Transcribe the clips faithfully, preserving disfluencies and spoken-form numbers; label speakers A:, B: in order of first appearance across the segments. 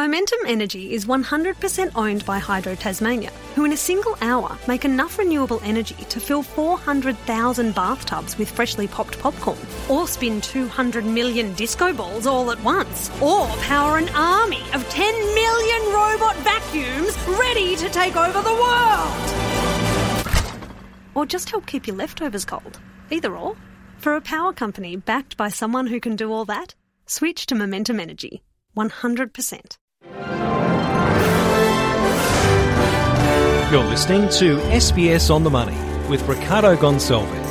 A: Momentum Energy is one hundred percent owned by Hydro Tasmania, who in a single hour make enough renewable energy to fill four hundred thousand bathtubs with freshly popped popcorn, or spin two hundred million disco balls all at once, or power an army of ten million robot vacuums ready to take over the world. Or just help keep your leftovers cold. Either or. For a power company backed by someone who can do all that, switch to Momentum Energy. one hundred percent.
B: You're listening to S B S On The Money with Ricardo Gonçalves.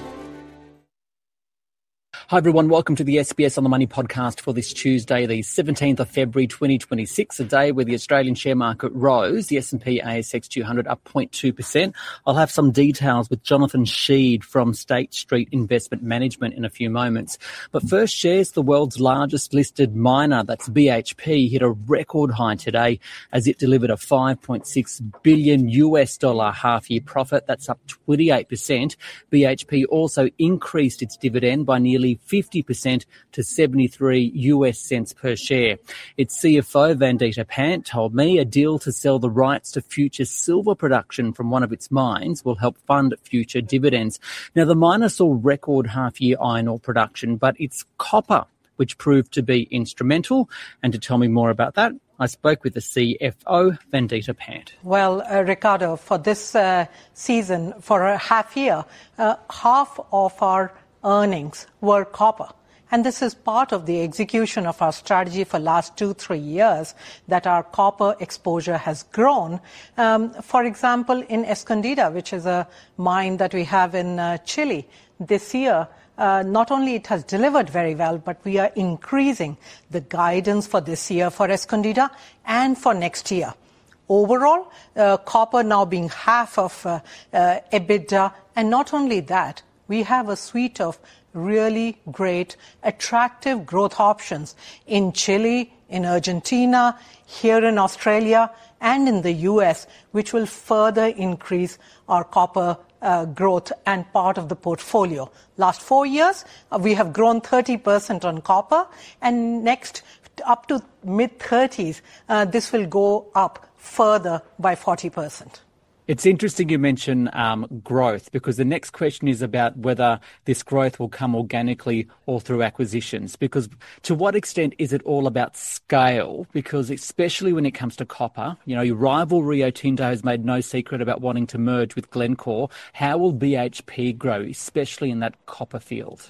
C: Hi everyone, welcome to the S B S On The Money podcast for this Tuesday, the seventeenth of February twenty twenty-six, a day where the Australian share market rose, the S and P A S X two hundred up zero point two percent. I'll have some details with Jonathan Sheed from State Street Investment Management in a few moments. But first, shares, the world's largest listed miner, that's B H P, hit a record high today as it delivered a five point six billion U S dollar half-year profit. That's up twenty-eight percent. B H P also increased its dividend by nearly fifty percent to seventy-three U S cents per share. Its C F O, Vandita Pant, told me a deal to sell the rights to future silver production from one of its mines will help fund future dividends. Now, the miner saw record half-year iron ore production, but it's copper which proved to be instrumental. And to tell me more about that, I spoke with the C F O, Vandita Pant.
D: Well, uh, Ricardo, for this uh, season, for a half year, uh, half of our earnings were copper. And this is part of the execution of our strategy for last two, three years that our copper exposure has grown. Um, for example, in Escondida, which is a mine that we have in uh, Chile, this year, uh, not only it has delivered very well, but we are increasing the guidance for this year for Escondida and for next year. Overall, uh, copper now being half of uh, uh, EBITDA, and not only that, we have a suite of really great, attractive growth options in Chile, in Argentina, here in Australia, and in the U S, which will further increase our copper uh, growth and part of the portfolio. Last four years, uh, we have grown thirty percent on copper, and next, up to mid thirties, uh, this will go up further by forty percent.
C: It's interesting you mention um, growth, because the next question is about whether this growth will come organically or through acquisitions. Because to what extent is it all about scale? Because especially when it comes to copper, you know, your rival Rio Tinto has made no secret about wanting to merge with Glencore. How will B H P grow, especially in that copper field?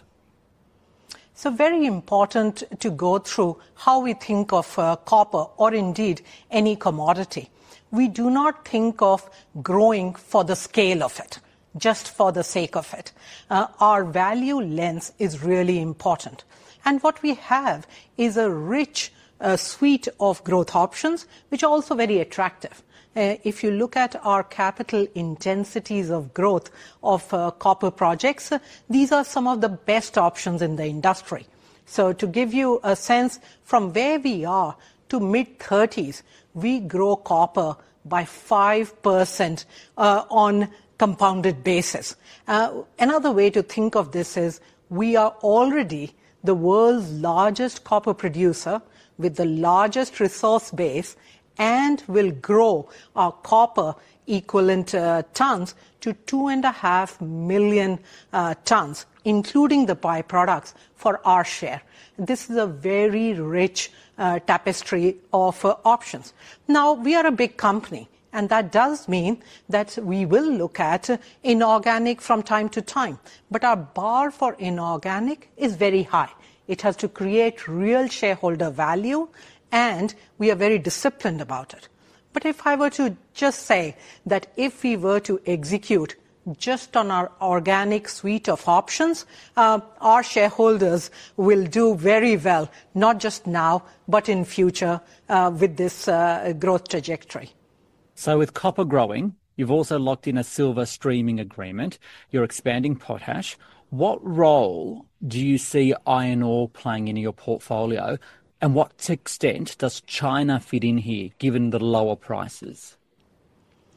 D: So very important to go through how we think of uh, copper, or indeed any commodity. We do not think of growing for the scale of it, just for the sake of it. Uh, our value lens is really important. And what we have is a rich uh, suite of growth options, which are also very attractive. Uh, if you look at our capital intensities of growth of uh, copper projects, uh, these are some of the best options in the industry. So to give you a sense, from where we are to mid thirties, we grow copper by five percent uh, on compounded basis. Uh, another way to think of this is we are already the world's largest copper producer with the largest resource base, and will grow our copper equivalent uh, tons to two and a half million uh, tons, including the byproducts for our share. This is a very rich uh, tapestry of uh, options. Now, we are a big company, and that does mean that we will look at uh, inorganic from time to time. But our bar for inorganic is very high. It has to create real shareholder value, and we are very disciplined about it. But if I were to just say that if we were to execute just on our organic suite of options, uh, our shareholders will do very well, not just now, but in future uh, with this uh, growth trajectory.
C: So with copper growing, you've also locked in a silver streaming agreement. You're expanding potash. What role do you see iron ore playing in your portfolio? And what extent does China fit in here, given the lower prices?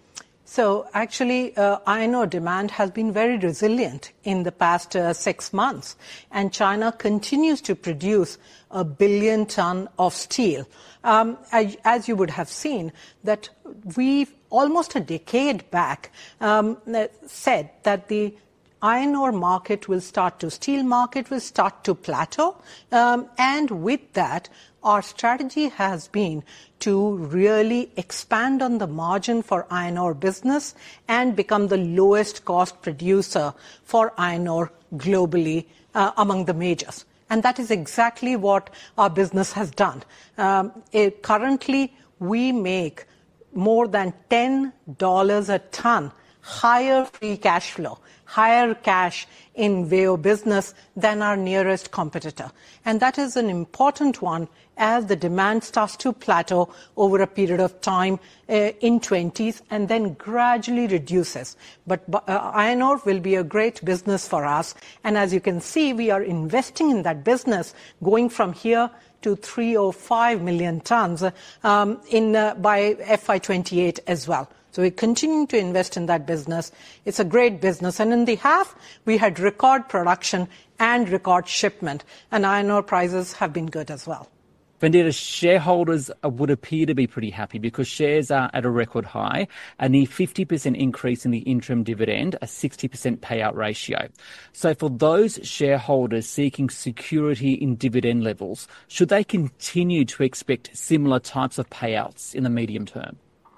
D: So actually, uh, iron ore demand has been very resilient in the past uh, six months, and China continues to produce a billion ton of steel. Um, as, as you would have seen, that we've almost a decade back um, said that the iron ore market will start to, steel market will start to plateau, um, and with that, our strategy has been to really expand on the margin for iron ore business and become the lowest cost producer for iron ore globally uh, among the majors. And that is exactly what our business has done. Um, it, currently, we make more than ten dollars a ton higher free cash flow, higher cash in V A O business than our nearest competitor. And that is an important one as the demand starts to plateau over a period of time uh, in twenties and then gradually reduces. But uh, iron ore will be a great business for us. And as you can see, we are investing in that business going from here to three hundred five million tons um, in, uh, by F Y twenty-eight as well. So we're continuing to invest in that business. It's a great business. And in the half, we had record production and record shipment. And iron ore prices have been good as well.
C: Vandita, shareholders would appear to be pretty happy because shares are at a record high, a near fifty percent increase in the interim dividend, a sixty percent payout ratio. So for those shareholders seeking security in dividend levels, should they continue to expect similar types of payouts in the medium term?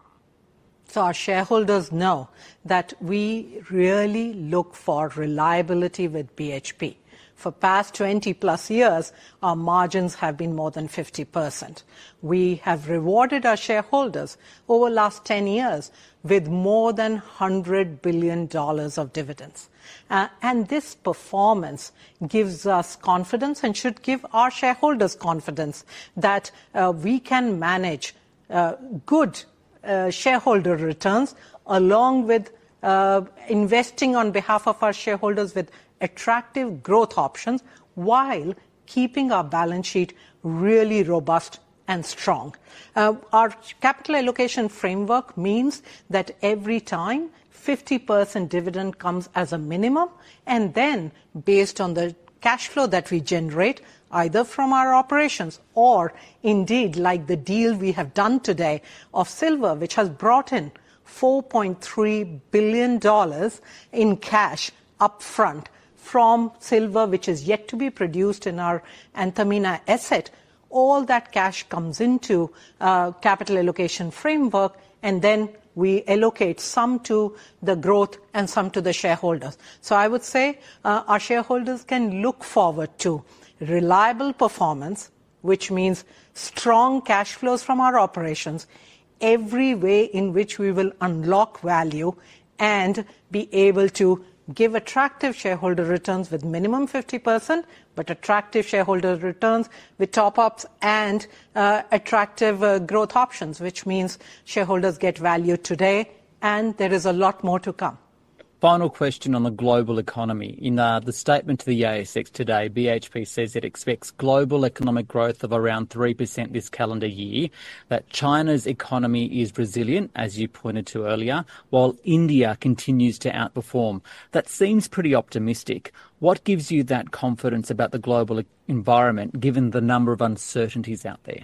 D: So our shareholders know that we really look for reliability with B H P. For past twenty plus years, our margins have been more than fifty percent. We have rewarded our shareholders over the last ten years with more than one hundred billion dollars of dividends. Uh, and this performance gives us confidence and should give our shareholders confidence that uh, we can manage uh, good Uh, shareholder returns along with uh, investing on behalf of our shareholders with attractive growth options while keeping our balance sheet really robust and strong. Uh, our capital allocation framework means that every time fifty percent dividend comes as a minimum, and then based on the cash flow that we generate, either from our operations or indeed like the deal we have done today of silver, which has brought in four point three billion dollars in cash up front from silver, which is yet to be produced in our Antamina asset. All that cash comes into uh, capital allocation framework, and then we allocate some to the growth and some to the shareholders. So I would say uh, our shareholders can look forward to reliable performance, which means strong cash flows from our operations, every way in which we will unlock value and be able to give attractive shareholder returns with minimum fifty percent, but attractive shareholder returns with top-ups and uh, attractive uh, growth options, which means shareholders get value today, and there is a lot more to come.
C: Final question on the global economy. In uh, the statement to the A S X today, B H P says it expects global economic growth of around three percent this calendar year, that China's economy is resilient, as you pointed to earlier, while India continues to outperform. That seems pretty optimistic. What gives you that confidence about the global environment, given the number of uncertainties out there?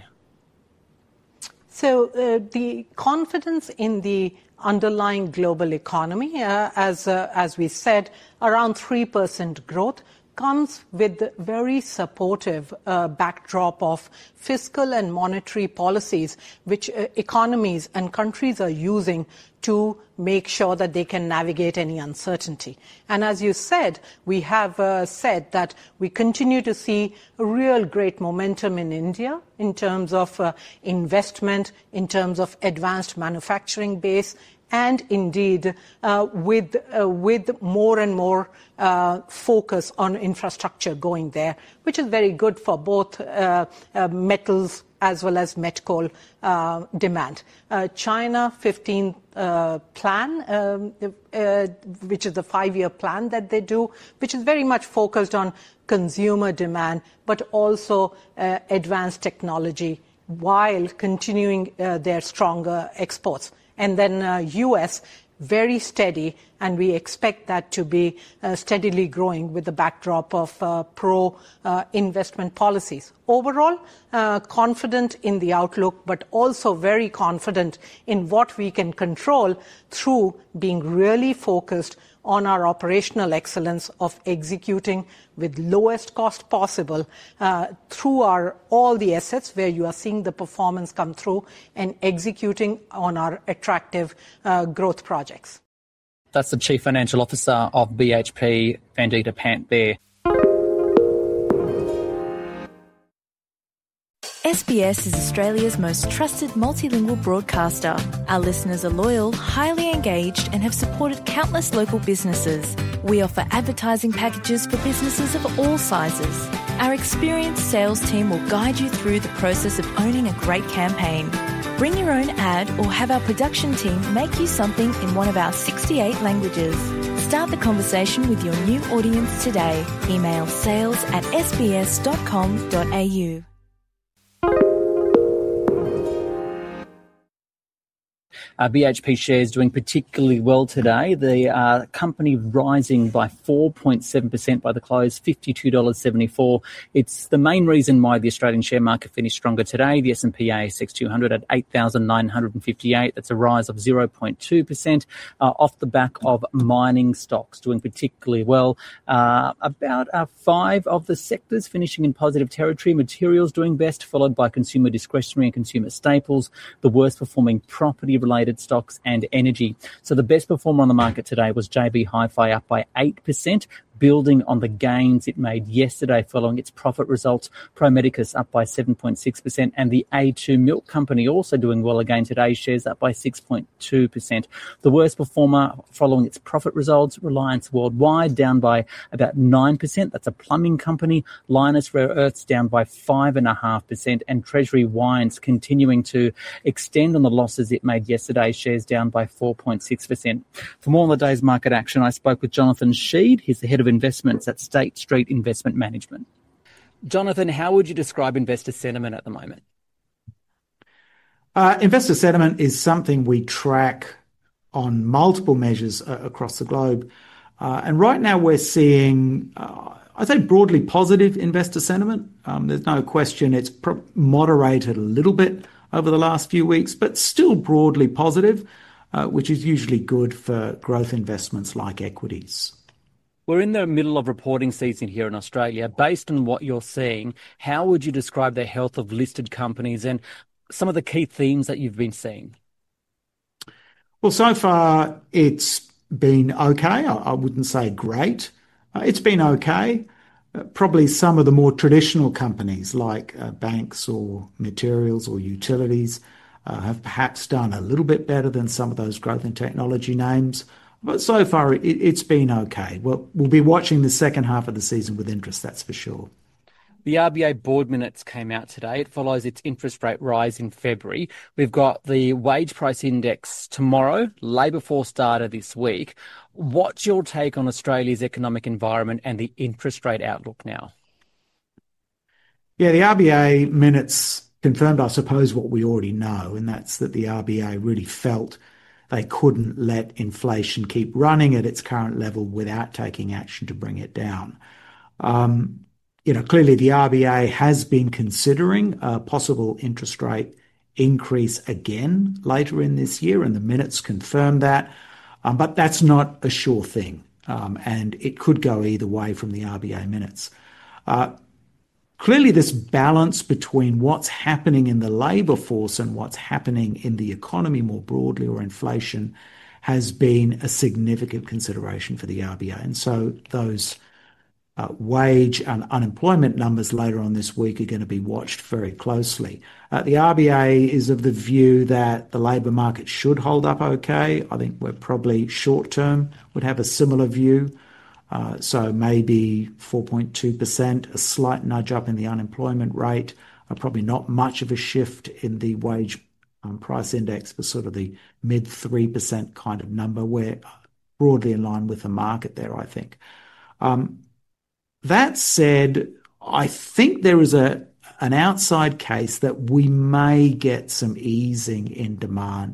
D: So uh, the confidence in the underlying global economy, uh, as uh, as we said, around three percent growth, comes with the very supportive uh, backdrop of fiscal and monetary policies which uh, economies and countries are using to make sure that they can navigate any uncertainty. And as you said, we have uh, said that we continue to see a real great momentum in India in terms of uh, investment, in terms of advanced manufacturing base, and indeed uh, with uh, with more and more uh, focus on infrastructure going there, which is very good for both uh, uh, metals as well as met coal uh, demand. Uh, China fifteen uh, plan, um, uh, which is the five-year plan that they do, which is very much focused on consumer demand, but also uh, advanced technology, while continuing uh, their stronger exports. And then uh, U S very steady, and we expect that to be uh, steadily growing with the backdrop of uh, pro-investment uh, policies. Overall, uh, confident in the outlook, but also very confident in what we can control through being really focused on our operational excellence of executing with lowest cost possible uh, through our all the assets where you are seeing the performance come through, and executing on our attractive uh, growth projects.
C: That's the Chief Financial Officer of B H P, Vandita Pant there.
E: S B S is Australia's most trusted multilingual broadcaster. Our listeners are loyal, highly engaged, and have supported countless local businesses. We offer advertising packages for businesses of all sizes. Our experienced sales team will guide you through the process of owning a great campaign. Bring your own ad or have our production team make you something in one of our sixty-eight languages. Start the conversation with your new audience today. Email sales at s b s dot com dot a u.
C: Uh, B H P shares doing particularly well today. The uh, company rising by four point seven percent by the close, fifty-two dollars seventy-four. It's the main reason why the Australian share market finished stronger today. The S and P A S X two hundred at eight thousand nine hundred fifty-eight. That's a rise of zero point two percent uh, off the back of mining stocks doing particularly well. Uh, about uh, five of the sectors finishing in positive territory. Materials doing best, followed by consumer discretionary and consumer staples. The worst performing property-related stocks and energy. So the best performer on the market today was J B Hi-Fi, up by eight percent, building on the gains it made yesterday following its profit results. Pro Medicus up by seven point six percent, and the A two Milk Company also doing well again today, shares up by six point two percent. The worst performer following its profit results, Reliance Worldwide, down by about nine percent. That's a plumbing company. Lynas Rare Earths down by five point five percent, and Treasury Wines continuing to extend on the losses it made yesterday, shares down by four point six percent. For more on the day's market action, I spoke with Jonathan Sheed. He's the head of investments at State Street Investment Management. Jonathan, how would you describe investor sentiment at the moment?
F: Uh, investor sentiment is something we track on multiple measures uh, across the globe. Uh, and right now we're seeing, uh, I'd say, broadly positive investor sentiment. Um, there's no question it's pro- moderated a little bit over the last few weeks, but still broadly positive, uh, which is usually good for growth investments like equities.
C: We're in the middle of reporting season here in Australia. Based on what you're seeing, how would you describe the health of listed companies and some of the key themes that you've been seeing?
F: Well, so far it's been okay. I, I wouldn't say great. Uh, it's been okay. Uh, probably some of the more traditional companies like uh, banks or materials or utilities uh, have perhaps done a little bit better than some of those growth and technology names. But so far, it, it's been okay. Well, we'll be watching the second half of the season with interest, that's for sure.
C: The R B A board minutes came out today. It follows its interest rate rise in February. We've got the wage price index tomorrow, labour force data this week. What's your take on Australia's economic environment and the interest rate outlook now?
F: Yeah, the R B A minutes confirmed, I suppose, what we already know, and that's that the R B A really felt they couldn't let inflation keep running at its current level without taking action to bring it down. Um, you know, clearly the R B A has been considering a possible interest rate increase again later in this year, and the minutes confirm that. Um, but that's not a sure thing, um, and it could go either way from the R B A minutes. Uh, Clearly, this balance between what's happening in the labour force and what's happening in the economy more broadly, or inflation, has been a significant consideration for the R B A. And so those uh, wage and unemployment numbers later on this week are going to be watched very closely. Uh, the R B A is of the view that the labour market should hold up okay. I think we're probably short-term would have a similar view. Uh, so maybe four point two percent, a slight nudge up in the unemployment rate, uh, probably not much of a shift in the wage um, price index for sort of the mid three percent kind of number. We're broadly in line with the market there, I think. Um, that said, I think there is a an outside case that we may get some easing in demand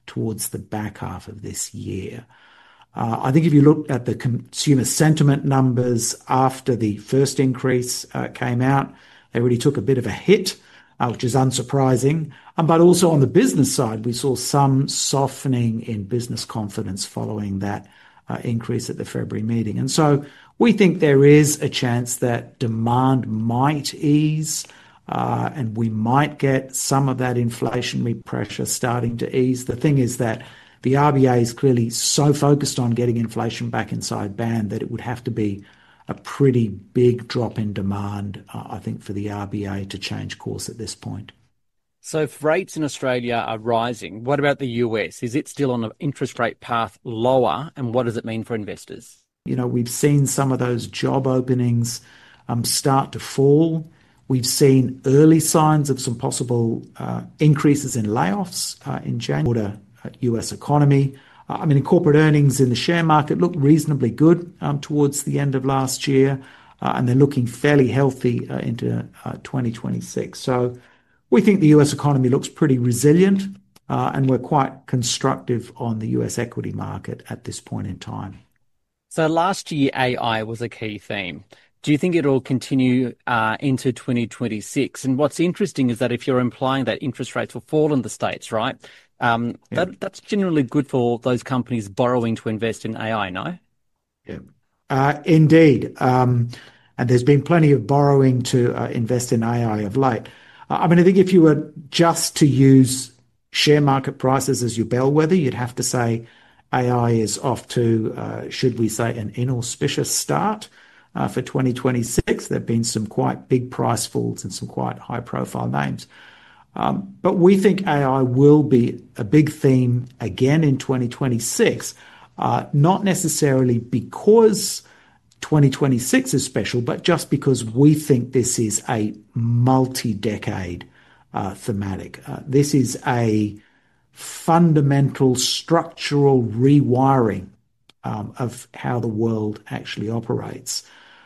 F: towards the back half of this year. Uh, I think if you look at the consumer sentiment numbers after the first increase uh, came out, they really took a bit of a hit, uh, which is unsurprising. Um, but also on the business side, we saw some softening in business confidence following that uh, increase at the February meeting. And so we think there is a chance that demand might ease, uh, and we might get some of that inflationary pressure starting to ease. The thing is that the R B A is clearly so focused on getting inflation back inside band that it would have to be a pretty big drop in demand, uh, I think, for the R B A to change course at this point.
C: So if rates in Australia are rising, what about the U S? Is it still on an interest rate path lower, and what does it mean for investors?
F: You know, we've seen some of those job openings um, start to fall. We've seen early signs of some possible uh, increases in layoffs uh, in January. U S economy. Uh, I mean, corporate earnings in the share market looked reasonably good um, towards the end of last year, uh, and they're looking fairly healthy uh, into uh, twenty twenty-six. So we think the U S economy looks pretty resilient, uh, and we're quite constructive on the U S equity market at this point in time.
C: So last year, A I was a key theme. Do you think it'll continue uh, into twenty twenty-six? And what's interesting is that if you're implying that interest rates will fall in the States, right? Um,
F: yeah.
C: that, that's generally good for those companies borrowing to invest in A I, no?
F: Yeah, uh, indeed. Um, and there's been plenty of borrowing to uh, invest in A I of late. Uh, I mean, I think if you were just to use share market prices as your bellwether, you'd have to say A I is off to, uh, should we say, an inauspicious start uh, for twenty twenty-six. There have been some quite big price falls and some quite high-profile names. Um, but we think A I will be a big theme again in twenty twenty-six, uh, not necessarily because twenty twenty-six is special, but just because we think this is a multi-decade uh, thematic. Uh, this is a fundamental structural rewiring um, of how the world actually operates.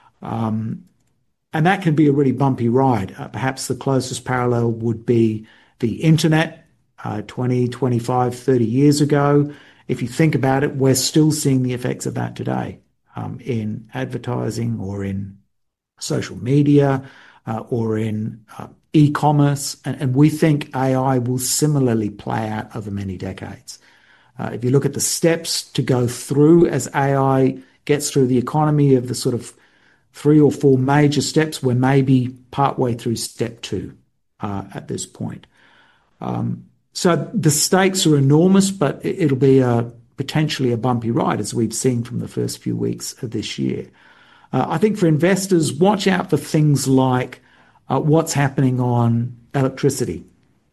F: Um, And that can be a really bumpy ride. Uh, perhaps the closest parallel would be the internet uh, twenty, twenty-five, thirty years ago. If you think about it, we're still seeing the effects of that today um, in advertising or in social media uh, or in uh, e-commerce. And, and we think A I will similarly play out over many decades. Uh, if you look at the steps to go through as A I gets through the economy of the sort of three or four major steps, we're maybe partway through step two uh, at this point. Um, so the stakes are enormous, but it'll be a, potentially a bumpy ride, as we've seen from the first few weeks of this year. Uh, I think for investors, watch out for things like uh, what's happening on electricity.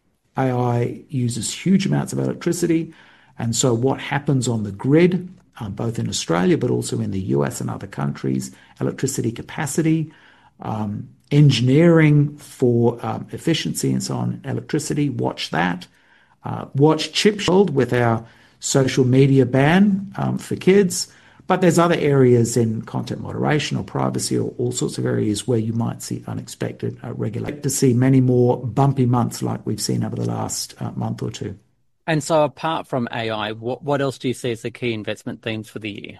F: A I uses huge amounts of electricity, and so what happens on the grid, Um, both in Australia, but also in the U S and other countries, electricity capacity, um, engineering for um, efficiency and so on, electricity, watch that. Uh, watch chip shield with our social media ban um, for kids. But there's other areas in content moderation or privacy or all sorts of areas where you might see unexpected uh, regulation. To see many more bumpy months like we've seen over the last uh, month or two.
C: And so apart from A I, what, what else do you see as the key investment themes for the year?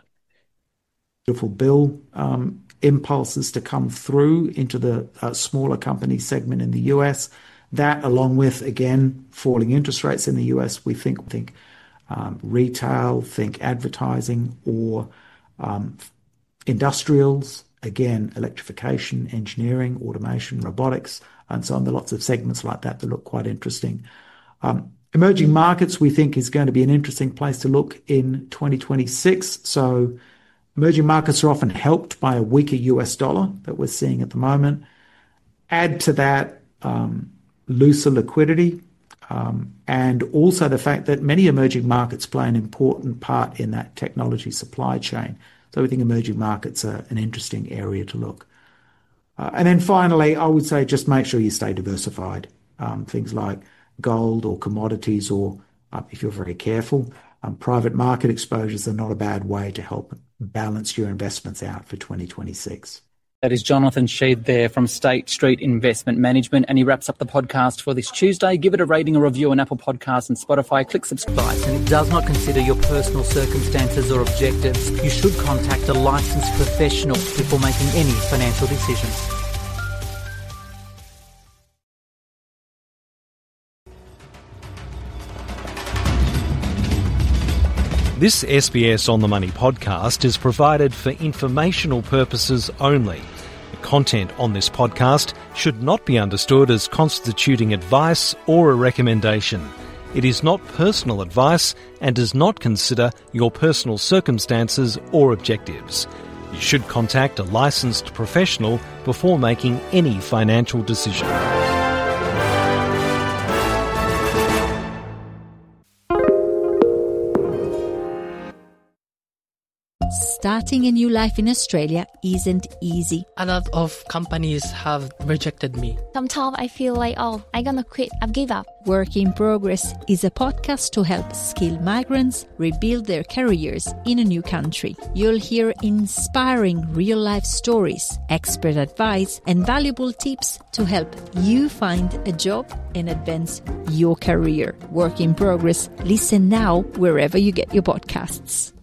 F: Beautiful bill um, impulses to come through into the uh, smaller company segment in the U S. That, along with, again, falling interest rates in the U S, we think, think um, retail, think advertising or um, industrials, again, electrification, engineering, automation, robotics, and so on. There are lots of segments like that that look quite interesting. Um, Emerging markets, we think, is going to be an interesting place to look in twenty twenty-six. So emerging markets are often helped by a weaker U S dollar that we're seeing at the moment. Add to that um, looser liquidity um, and also the fact that many emerging markets play an important part in that technology supply chain. So we think emerging markets are an interesting area to look. Uh, and then finally, I would say just make sure you stay diversified. Um, things like gold or commodities or, uh, if you're very careful, um, private market exposures are not a bad way to help balance your investments out for twenty twenty-six.
C: That is Jonathan Sheed there from State Street Investment Management, and he wraps up the podcast for this Tuesday. Give it a rating or review on Apple Podcasts and Spotify. Click subscribe. And it does not consider your personal circumstances or objectives. You should contact a licensed professional before making any financial decisions.
B: This S B S On The Money podcast is provided for informational purposes only. The content on this podcast should not be understood as constituting advice or a recommendation. It is not personal advice and does not consider your personal circumstances or objectives. You should contact a licensed professional before making any financial decision.
G: Starting a new life in Australia isn't easy.
H: A lot of companies have rejected me.
I: Sometimes I feel like, oh, I'm gonna quit, I've give up.
G: Work in Progress is a podcast to help skilled migrants rebuild their careers in a new country. You'll hear inspiring real-life stories, expert advice, and valuable tips to help you find a job and advance your career. Work in Progress. Listen now wherever you get your podcasts.